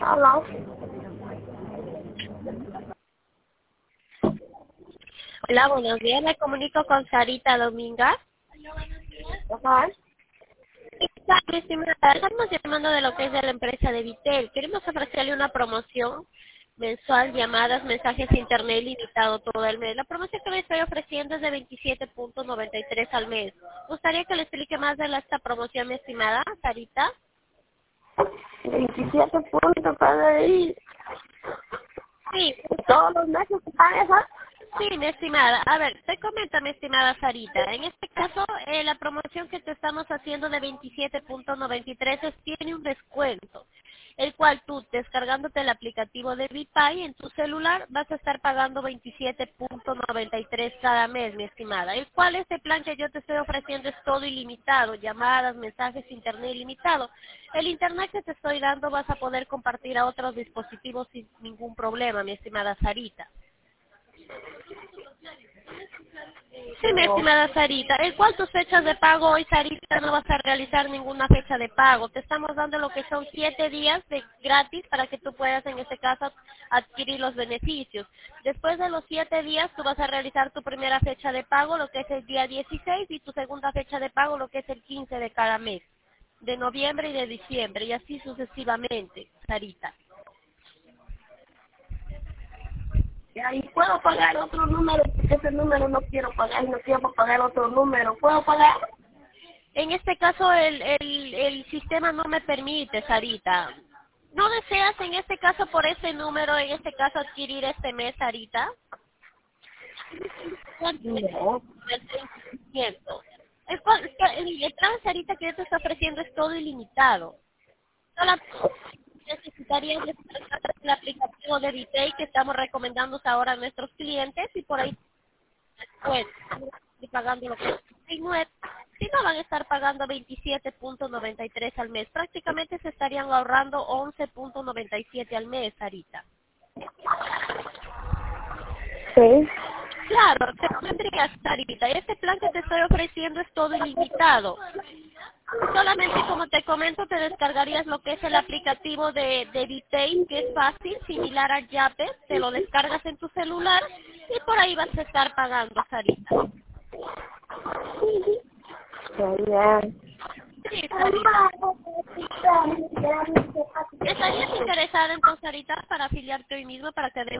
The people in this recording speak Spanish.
Hola. Hola, buenos días. Me comunico con Sarita Dominga. Ajá. Mi estimada, estamos llamando de lo que es de la empresa de Vitel. Queremos ofrecerle una promoción mensual, llamadas, mensajes internet ilimitado todo el mes. La promoción que le estoy ofreciendo es de 27.93 al mes. ¿Gustaría que le explique más de esta promoción, mi estimada Sarita? 27 puntos para ir. Sí, Todos los meses están esas. sí, mi estimada. A ver, te comento, mi estimada Sarita. En este caso, la promoción que te estamos haciendo de 27.93 tiene un descuento, el cual tú, descargándote el aplicativo de VPay en tu celular, vas a estar pagando 27.93 cada mes, mi estimada. El cual este plan que yo te estoy ofreciendo es todo ilimitado, llamadas, mensajes, internet ilimitado. El internet que te estoy dando vas a poder compartir a otros dispositivos sin ningún problema, mi estimada Sarita. Sí, mi estimada Sarita, el cual tus fechas de pago hoy, Sarita, no vas a realizar ninguna fecha de pago. Te estamos dando lo que son 7 días de gratis para que tú puedas, en este caso, adquirir los beneficios. Después de los 7 días, tú vas a realizar tu primera fecha de pago, lo que es el día 16, y tu segunda fecha de pago, lo que es el 15 de cada mes, de noviembre y de diciembre, y así sucesivamente, Sarita. Y ahí puedo pagar otro número, porque ese número no quiero pagar, no quiero pagar otro número. ¿Puedo pagar? En este caso, el sistema no me permite, Sarita. ¿No deseas en este caso por ese número, en este caso, adquirir este mes, Sarita? No. El 30%. El plan, Sarita, que yo te estoy ofreciendo es todo ilimitado. Solamente necesitarías descargar el aplicativo de Vitay que estamos recomendando ahora a nuestros clientes, y por ahí pues y pagando lo que es 39, si no van a estar pagando 27.93 al mes. Prácticamente se estarían ahorrando 11.97 al mes, Sarita. Sí. Claro, te tendrías, Sarita. Este plan que te estoy ofreciendo es todo ilimitado. Solamente, como te comento, te descargarías lo que es el aplicativo de Vitay, que es fácil, similar a Yape. Te lo descargas en tu celular y por ahí vas a estar pagando, Sarita. Ya. Sí, Sarita. ¿Estarías interesada entonces, Sarita, para afiliarte hoy mismo para que